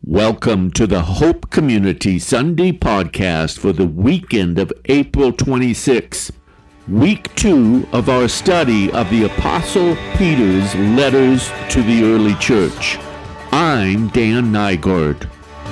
Welcome to the Hope Community Sunday podcast for the weekend of April 26. Week 2 of our study of the Apostle Peter's letters to the early church. I'm Dan Nygaard.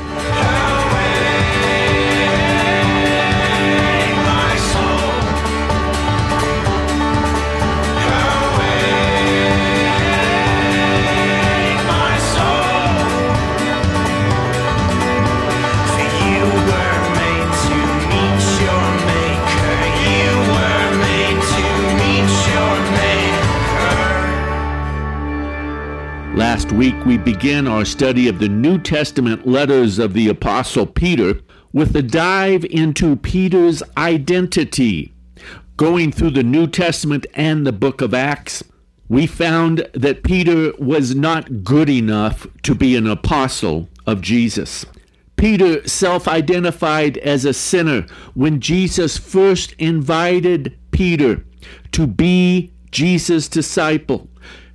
Last week we began our study of the New Testament letters of the Apostle Peter with a dive into Peter's identity. Going through the New Testament and the book of Acts, we found that Peter was not good enough to be an apostle of Jesus. Peter self-identified as a sinner when Jesus first invited Peter to be Jesus' disciple.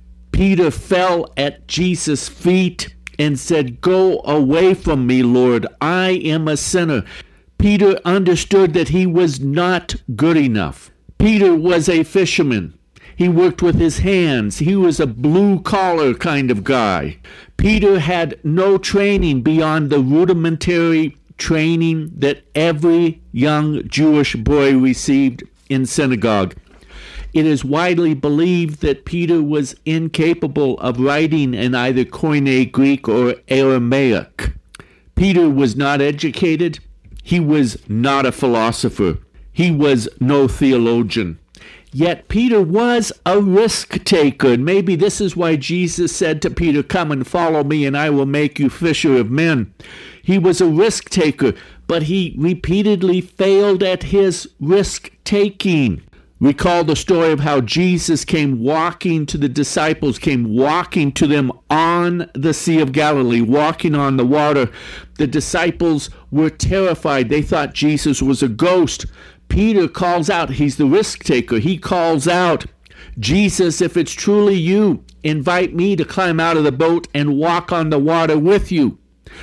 Peter fell at Jesus' feet and said, "Go away from me, Lord, I am a sinner." Peter understood that he was not good enough. Peter was a fisherman. He worked with his hands. He was a blue-collar kind of guy. Peter had no training beyond the rudimentary training that every young Jewish boy received in synagogue. It is widely believed that Peter was incapable of writing in either Koine Greek or Aramaic. Peter was not educated. He was not a philosopher. He was no theologian. Yet Peter was a risk taker. And maybe this is why Jesus said to Peter, "Come and follow me, and I will make you fisher of men." He was a risk taker, but he repeatedly failed at his risk taking. Recall the story of how Jesus came walking to the disciples, came walking to them on the Sea of Galilee, walking on the water. The disciples were terrified. They thought Jesus was a ghost. Peter calls out, he's the risk taker. He calls out, "Jesus, if it's truly you, invite me to climb out of the boat and walk on the water with you."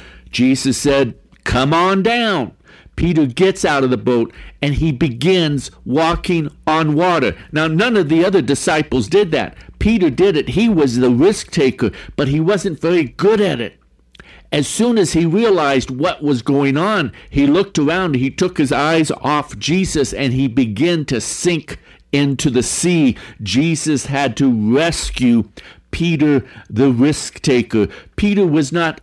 Jesus said, "Come on down." Peter gets out of the boat and he begins walking on water. Now, none of the other disciples did that. Peter did it. He was the risk taker, but he wasn't very good at it. As soon as he realized what was going on, he looked around, he took his eyes off Jesus, and he began to sink into the sea. Jesus had to rescue Peter, the risk taker. Peter was not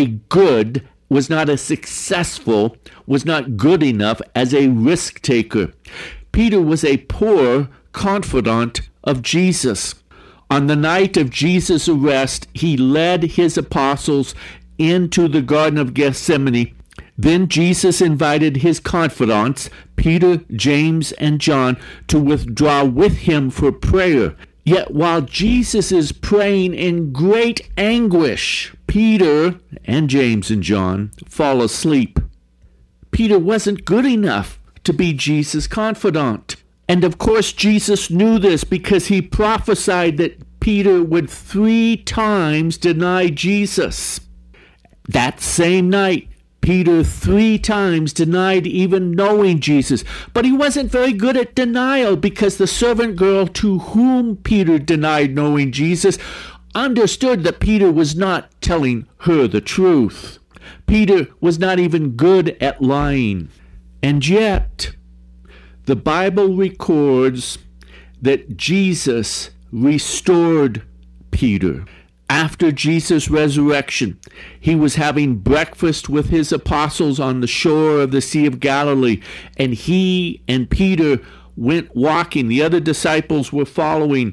a successful, was not good enough as a risk taker. Peter was a poor confidant of Jesus. On the night of Jesus' arrest, he led his apostles into the Garden of Gethsemane. Then Jesus invited his confidants, Peter, James, and John, to withdraw with him for prayer. Yet while Jesus is praying in great anguish, Peter and James and John fall asleep. Peter wasn't good enough to be Jesus' confidant. And of course, Jesus knew this because he prophesied that Peter would 3 times deny Jesus. That same night, Peter 3 times denied even knowing Jesus. But he wasn't very good at denial because the servant girl to whom Peter denied knowing Jesus understood that Peter was not telling her the truth. Peter was not even good at lying. And yet, the Bible records that Jesus restored Peter. After Jesus' resurrection, he was having breakfast with his apostles on the shore of the Sea of Galilee, and he and Peter went walking. The other disciples were following.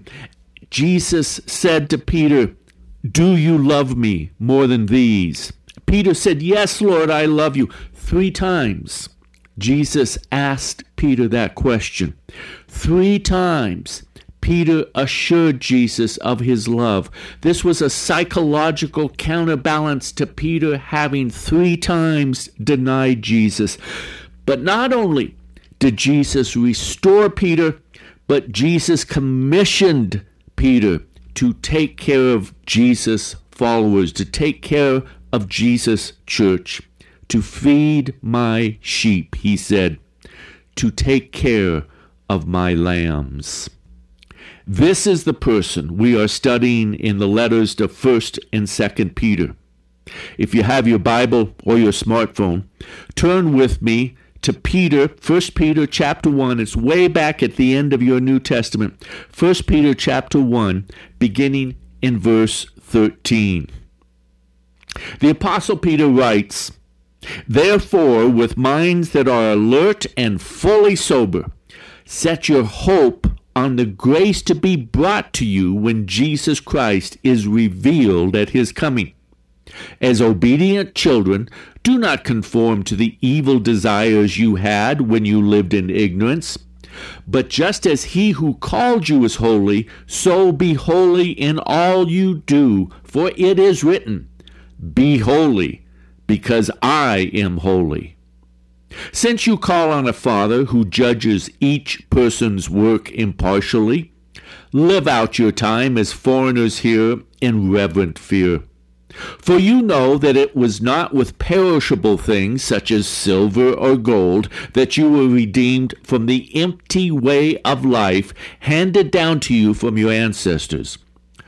Jesus said to Peter, "Do you love me more than these?" Peter said, "Yes, Lord, I love you." 3 times Jesus asked Peter that question. 3 times Peter assured Jesus of his love. This was a psychological counterbalance to Peter having 3 times denied Jesus. But not only did Jesus restore Peter, but Jesus commissioned Peter to take care of Jesus' followers, to take care of Jesus' church, to feed my sheep, he said, to take care of my lambs. This is the person we are studying in the letters to 1st and 2nd Peter. If you have your Bible or your smartphone, turn with me to Peter, 1 Peter chapter 1. It's way back at the end of your New Testament. 1 Peter chapter 1, beginning in verse 13. The Apostle Peter writes, "Therefore, with minds that are alert and fully sober, set your hope on the grace to be brought to you when Jesus Christ is revealed at his coming. As obedient children, do not conform to the evil desires you had when you lived in ignorance. But just as he who called you is holy, so be holy in all you do. For it is written, 'Be holy, because I am holy.' Since you call on a Father who judges each person's work impartially, live out your time as foreigners here in reverent fear. For you know that it was not with perishable things such as silver or gold that you were redeemed from the empty way of life handed down to you from your ancestors,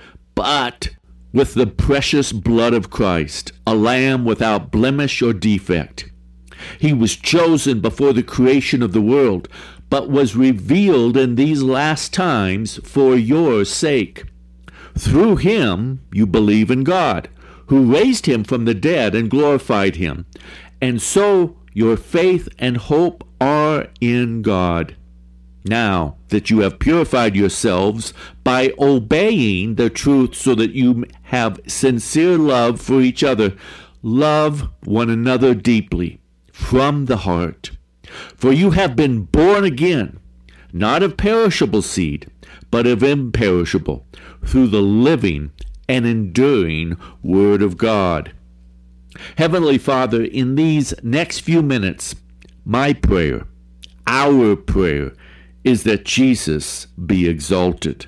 but with the precious blood of Christ, a lamb without blemish or defect. He was chosen before the creation of the world, but was revealed in these last times for your sake. Through him you believe in God, who raised him from the dead and glorified him. And so your faith and hope are in God. Now that you have purified yourselves by obeying the truth so that you have sincere love for each other, love one another deeply from the heart. For you have been born again, not of perishable seed, but of imperishable, through the living and enduring Word of God." Heavenly Father, in these next few minutes, my prayer, our prayer, is that Jesus be exalted.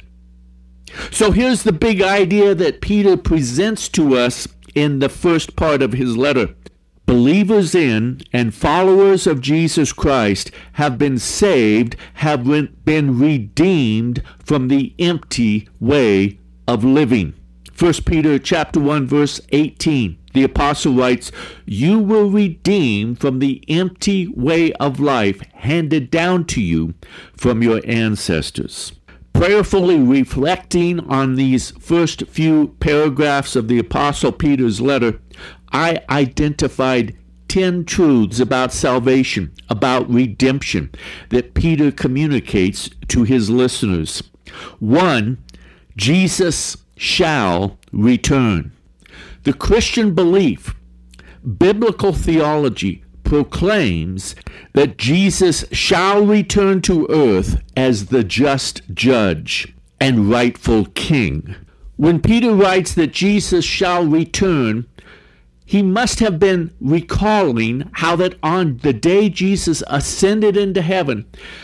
So here's the big idea that Peter presents to us in the first part of his letter. Believers in and followers of Jesus Christ have been saved, have been redeemed from the empty way of living. 1 Peter chapter 1, verse 18, the apostle writes, "You were redeemed from the empty way of life handed down to you from your ancestors." Prayerfully reflecting on these first few paragraphs of the apostle Peter's letter, I identified 10 truths about salvation, about redemption, that Peter communicates to his listeners. 1, Jesus shall return. The Christian belief, biblical theology, proclaims that Jesus shall return to earth as the just judge and rightful king. When Peter writes that Jesus shall return, he must have been recalling how that on the day Jesus ascended into heaven,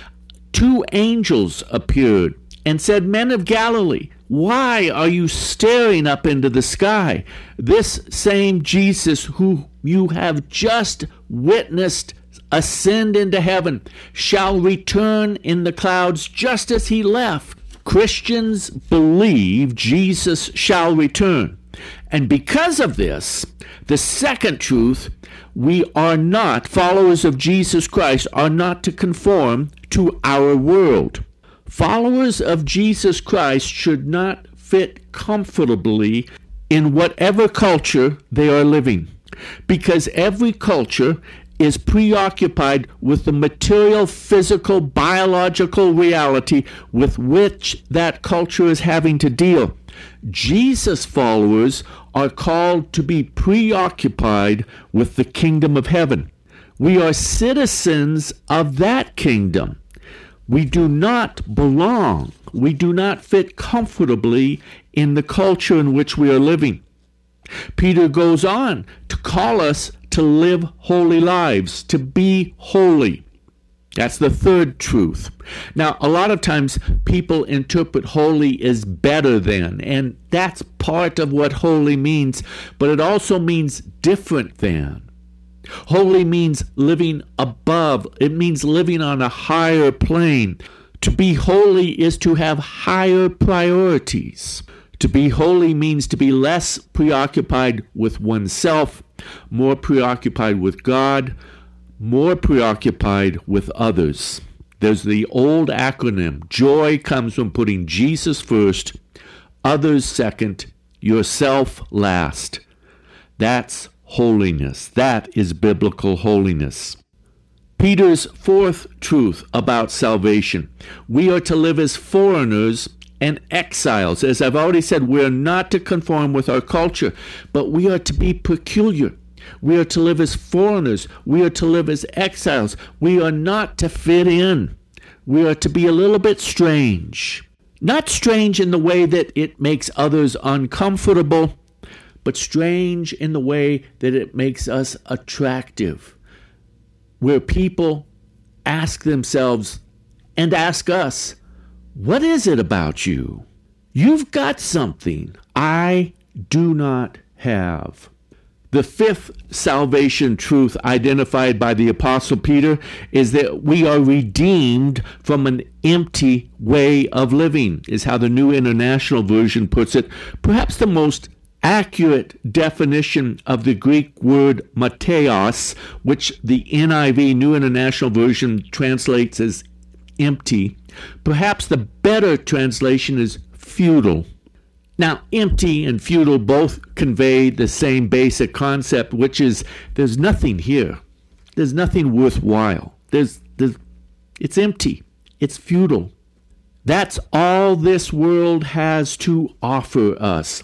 2 angels appeared and said, "Men of Galilee, why are you staring up into the sky? This same Jesus who you have just witnessed ascend into heaven shall return in the clouds just as he left." Christians believe Jesus shall return. And because of this, the second truth, we are not, followers of Jesus Christ, are not to conform to our world. Followers of Jesus Christ should not fit comfortably in whatever culture they are living, because every culture is preoccupied with the material, physical, biological reality with which that culture is having to deal. Jesus followers are called to be preoccupied with the kingdom of heaven. We are citizens of that kingdom. We do not belong. We do not fit comfortably in the culture in which we are living. Peter goes on to call us to live holy lives, to be holy. That's the third truth. Now, a lot of times people interpret holy as better than, and that's part of what holy means, but it also means different than. Holy means living above. It means living on a higher plane. To be holy is to have higher priorities. To be holy means to be less preoccupied with oneself, more preoccupied with God, more preoccupied with others. There's the old acronym. Joy comes from putting Jesus first, others second, yourself last. That's holiness. That is biblical holiness. Peter's fourth truth about salvation. We are to live as foreigners and exiles. As I've already said, we're not to conform with our culture, but we are to be peculiar. We are to live as foreigners. We are to live as exiles. We are not to fit in. We are to be a little bit strange. Not strange in the way that it makes others uncomfortable, but strange in the way that it makes us attractive. Where people ask themselves and ask us, what is it about you? You've got something I do not have. The fifth salvation truth identified by the Apostle Peter is that we are redeemed from an empty way of living, is how the New International Version puts it. Perhaps the most accurate definition of the Greek word mateos, which the NIV, New International Version, translates as empty. Perhaps the better translation is futile. Now, empty and futile both convey the same basic concept, which is there's nothing here. There's nothing worthwhile. It's empty. It's futile. That's all this world has to offer us.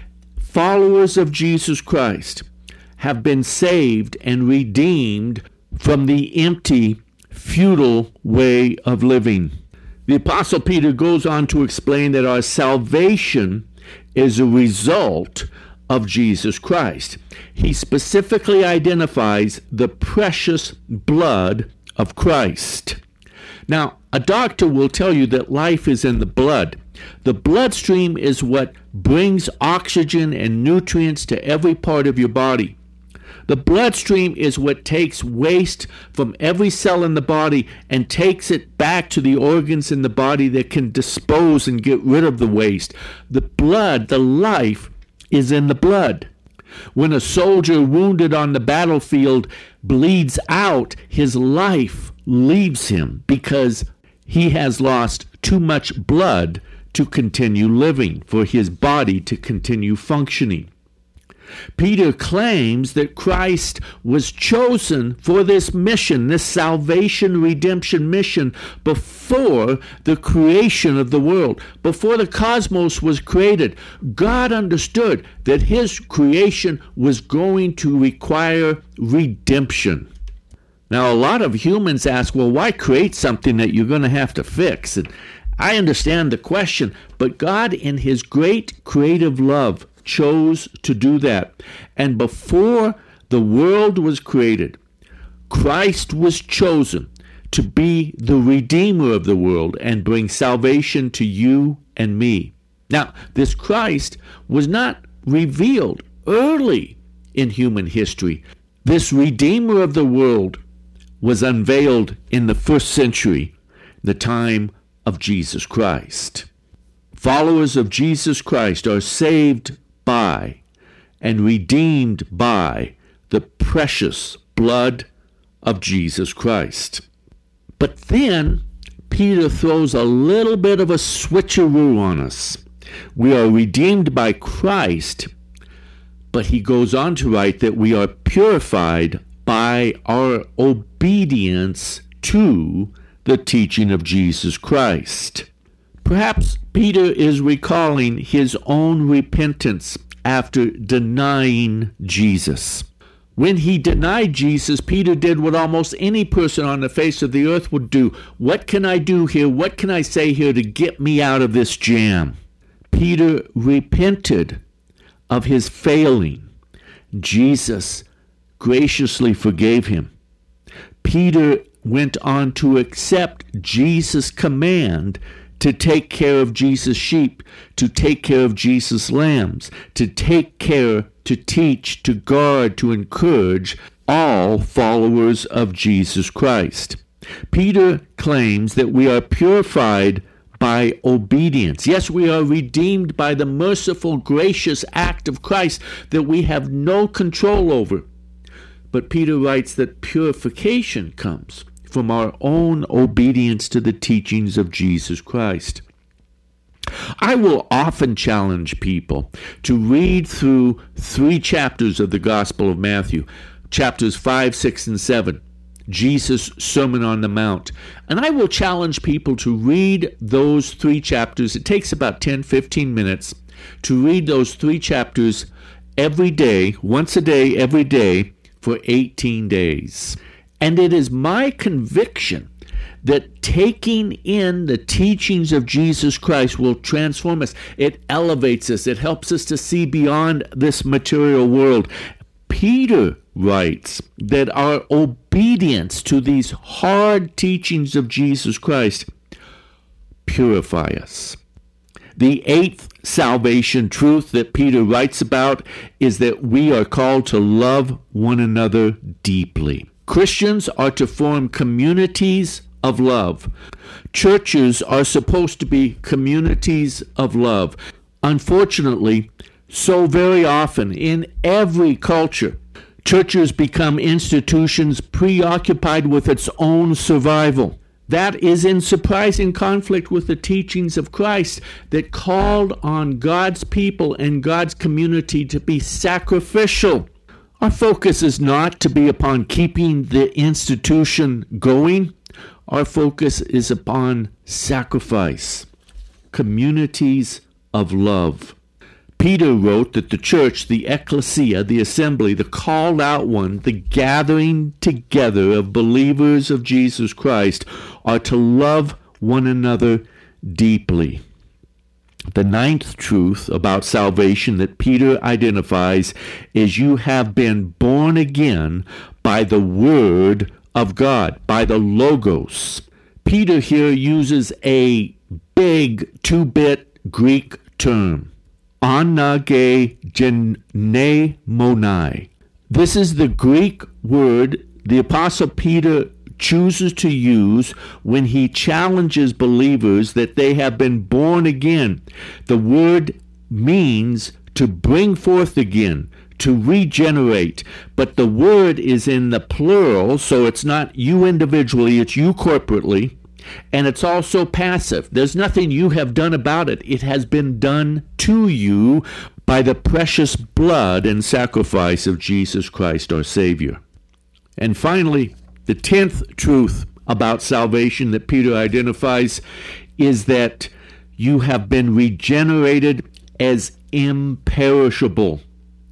Followers of Jesus Christ have been saved and redeemed from the empty, futile way of living. The Apostle Peter goes on to explain that our salvation is a result of Jesus Christ. He specifically identifies the precious blood of Christ. Now, a doctor will tell you that life is in the blood. The bloodstream is what brings oxygen and nutrients to every part of your body. The bloodstream is what takes waste from every cell in the body and takes it back to the organs in the body that can dispose and get rid of the waste. The blood, the life, is in the blood. When a soldier wounded on the battlefield bleeds out, his life leaves him because he has lost too much blood to continue living, for his body to continue functioning. Peter claims that Christ was chosen for this mission, this salvation redemption mission, before the creation of the world. Before the cosmos was created, God understood that his creation was going to require redemption. Now, a lot of humans ask, well, why create something that you're going to have to fix? And I understand the question, but God, in his great creative love, chose to do that. And before the world was created, Christ was chosen to be the Redeemer of the world and bring salvation to you and me. Now, this Christ was not revealed early in human history. This Redeemer of the world was unveiled in the first century, the time of Jesus Christ. Followers of Jesus Christ are saved by and redeemed by the precious blood of Jesus Christ. But then Peter throws a little bit of a switcheroo on us. We are redeemed by Christ, but he goes on to write that we are purified by our obedience to the teaching of Jesus Christ. Perhaps Peter is recalling his own repentance after denying Jesus. When he denied Jesus, Peter did what almost any person on the face of the earth would do. What can I do here? What can I say here to get me out of this jam? Peter repented of his failing. Jesus graciously forgave him. Peter went on to accept Jesus' command to take care of Jesus' sheep, to take care of Jesus' lambs, to take care, to teach, to guard, to encourage all followers of Jesus Christ. Peter claims that we are purified by obedience. Yes, we are redeemed by the merciful, gracious act of Christ that we have no control over. But Peter writes that purification comes from our own obedience to the teachings of Jesus Christ. I will often challenge people to read through 3 chapters of the Gospel of Matthew, chapters 5, 6, and 7, Jesus' Sermon on the Mount. And I will challenge people to read those 3 chapters. It takes about 10, 15 minutes to read those 3 chapters every day, once a day, every day, for 18 days. And it is my conviction that taking in the teachings of Jesus Christ will transform us. It elevates us. It helps us to see beyond this material world. Peter writes that our obedience to these hard teachings of Jesus Christ purify us. The 8th salvation truth that Peter writes about is that we are called to love one another deeply. Christians are to form communities of love. Churches are supposed to be communities of love. Unfortunately, so very often in every culture, churches become institutions preoccupied with its own survival. That is in surprising conflict with the teachings of Christ that called on God's people and God's community to be sacrificial. Our focus is not to be upon keeping the institution going. Our focus is upon sacrifice, communities of love. Peter wrote that the church, the ecclesia, the assembly, the called out one, the gathering together of believers of Jesus Christ are to love one another deeply. The 9th truth about salvation that Peter identifies is you have been born again by the Word of God, by the Logos. Peter here uses a big 2-bit Greek term, anagenemonai. This is the Greek word the Apostle Peter chooses to use when he challenges believers that they have been born again. The word means to bring forth again, to regenerate, but the word is in the plural, so it's not you individually, it's you corporately, and it's also passive. There's nothing you have done about it. It has been done to you by the precious blood and sacrifice of Jesus Christ, our Savior. And finally, the 10th truth about salvation that Peter identifies is that you have been regenerated as imperishable.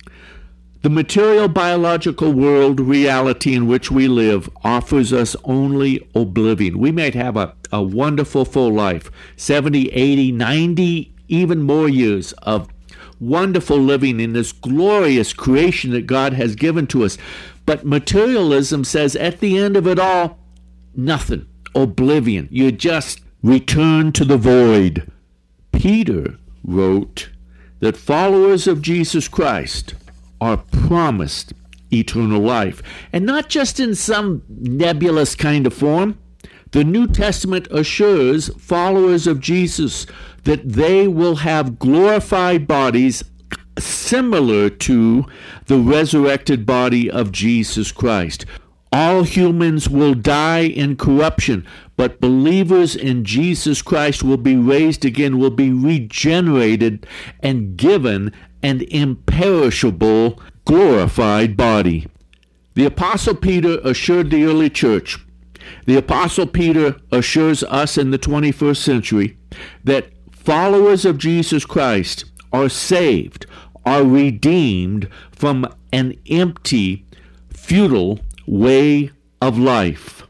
The material biological world reality in which we live offers us only oblivion. We might have a wonderful full life, 70, 80, 90, even more years of wonderful living in this glorious creation that God has given to us. But materialism says at the end of it all, nothing, oblivion. You just return to the void. Peter wrote that followers of Jesus Christ are promised eternal life, and not just in some nebulous kind of form. The New Testament assures followers of Jesus that they will have glorified bodies similar to the resurrected body of Jesus Christ. All humans will die in corruption, but believers in Jesus Christ will be raised again, will be regenerated and given an imperishable, glorified body. The Apostle Peter assured the early church, the Apostle Peter assures us in the 21st century that followers of Jesus Christ are saved, are redeemed from an empty, futile way of life.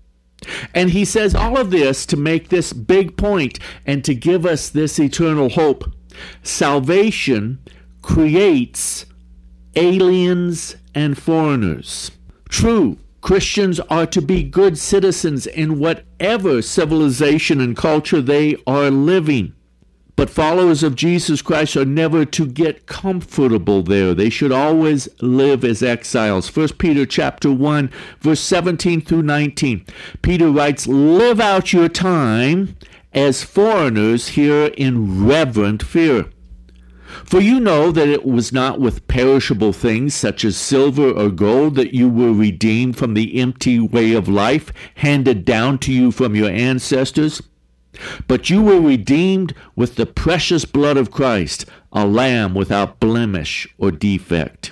And he says all of this to make this big point and to give us this eternal hope. Salvation creates aliens and foreigners. True, Christians are to be good citizens in whatever civilization and culture they are living. But followers of Jesus Christ are never to get comfortable there. They should always live as exiles. 1 Peter chapter 1, verse 17 through 19. Peter writes, "Live out your time as foreigners here in reverent fear. For you know that it was not with perishable things such as silver or gold that you were redeemed from the empty way of life handed down to you from your ancestors. But you were redeemed with the precious blood of Christ, a lamb without blemish or defect."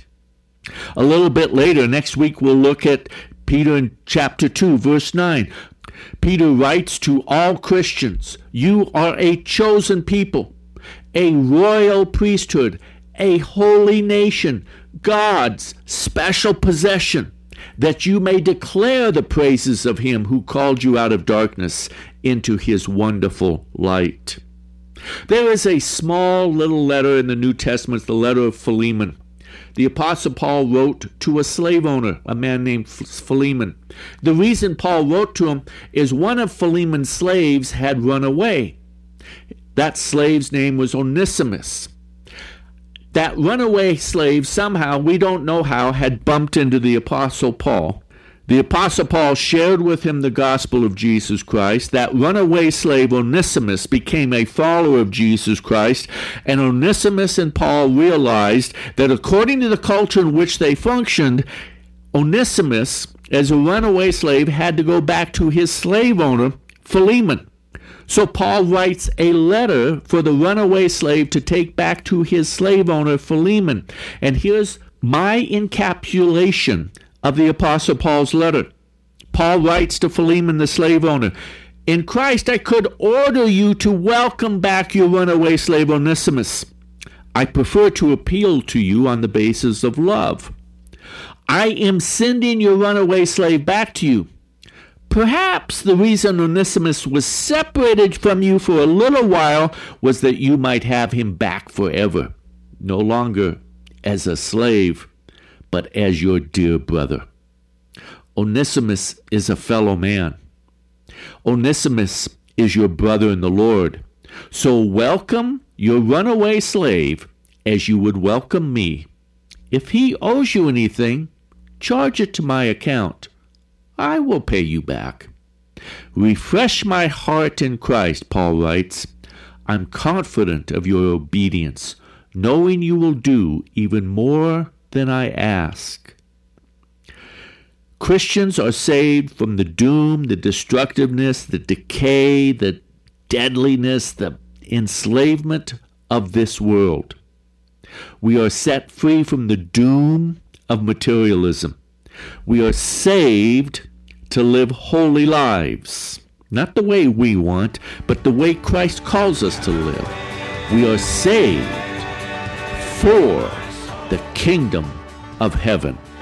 A little bit later, next week, we'll look at Peter in chapter 2, verse 9. Peter writes to all Christians, "You are a chosen people, a royal priesthood, a holy nation, God's special possession, that you may declare the praises of him who called you out of darkness into his wonderful light." There is a small little letter in the New Testament, the letter of Philemon. The Apostle Paul wrote to a slave owner, a man named Philemon. The reason Paul wrote to him is one of Philemon's slaves had run away. That slave's name was Onesimus. That runaway slave somehow, we don't know how, had bumped into the Apostle Paul. The Apostle Paul shared with him the gospel of Jesus Christ. That runaway slave Onesimus became a follower of Jesus Christ, and Onesimus and Paul realized that according to the culture in which they functioned, Onesimus, as a runaway slave, had to go back to his slave owner, Philemon. So Paul writes a letter for the runaway slave to take back to his slave owner, Philemon. And here's my encapsulation of the Apostle Paul's letter. Paul writes to Philemon, the slave owner, "In Christ I could order you to welcome back your runaway slave Onesimus. I prefer to appeal to you on the basis of love. I am sending your runaway slave back to you. Perhaps the reason Onesimus was separated from you for a little while was that you might have him back forever, no longer as a slave, but as your dear brother. Onesimus is a fellow man. Onesimus is your brother in the Lord. So welcome your runaway slave as you would welcome me. If he owes you anything, charge it to my account. I will pay you back. Refresh my heart in Christ," Paul writes. "I'm confident of your obedience, knowing you will do even more than I ask." Christians are saved from the doom, the destructiveness, the decay, the deadliness, the enslavement of this world. We are set free from the doom of materialism. We are saved to live holy lives, not the way we want, but the way Christ calls us to live. We are saved for the kingdom of heaven.